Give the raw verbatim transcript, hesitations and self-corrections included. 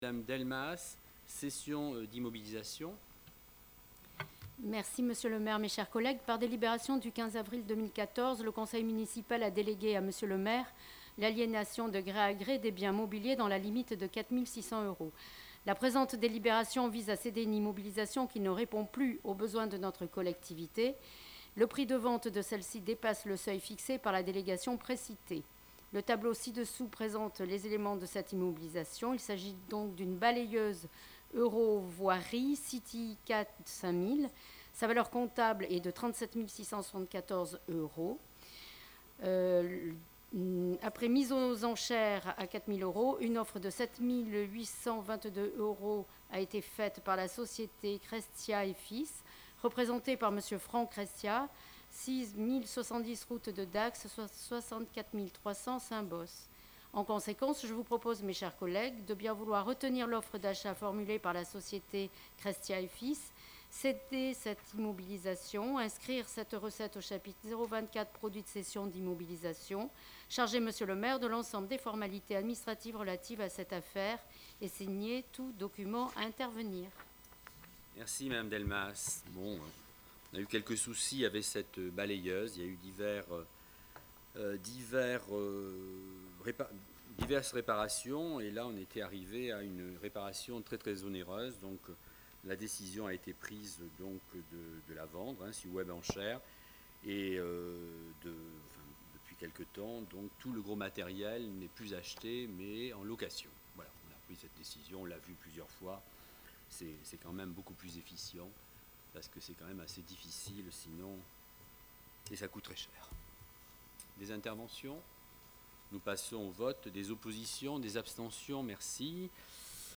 Madame Delmas, session d'immobilisation. Merci, Monsieur le maire, mes chers collègues. Par délibération du quinze avril deux mille quatorze, le conseil municipal a délégué à Monsieur le maire l'aliénation de gré à gré des biens mobiliers dans la limite de quatre mille six cents euros. La présente délibération vise à céder une immobilisation qui ne répond plus aux besoins de notre collectivité. Le prix de vente de celle-ci dépasse le seuil fixé par la délégation précitée. Le tableau ci-dessous présente les éléments de cette immobilisation. Il s'agit donc d'une balayeuse Eurovoirie City quatre cinq mille. Sa valeur comptable est de trente-sept mille six cent soixante-quatorze euros. Euh, après mise aux enchères à quatre mille euros, une offre de sept mille huit cent vingt-deux euros a été faite par la société Crestia et Fils, représentée par M. Franck Crestia, six mille soixante-dix route de Dax, soixante-quatre mille trois cents Saint-Bosse. En conséquence, je vous propose, mes chers collègues, de bien vouloir retenir l'offre d'achat formulée par la société Crestia et Fils, céder cette immobilisation, inscrire cette recette au chapitre zéro vingt-quatre produits de cession d'immobilisation, charger Monsieur le maire de l'ensemble des formalités administratives relatives à cette affaire et signer tout document à intervenir. Merci Madame Delmas. Bon, on a eu quelques soucis avec cette balayeuse. Il y a eu divers, euh, divers, euh, répa diverses réparations et là on était arrivé à une réparation très très onéreuse. Donc la décision a été prise donc de, de la vendre, hein, sur web enchères et euh, de, enfin, depuis quelque temps, donc tout le gros matériel n'est plus acheté mais en location. Voilà, on a pris cette décision, on l'a vu plusieurs fois. C'est quand même beaucoup plus efficient parce que c'est quand même assez difficile sinon et ça coûte très cher. Des interventions? Nous passons au vote. Des oppositions, des abstentions? Merci.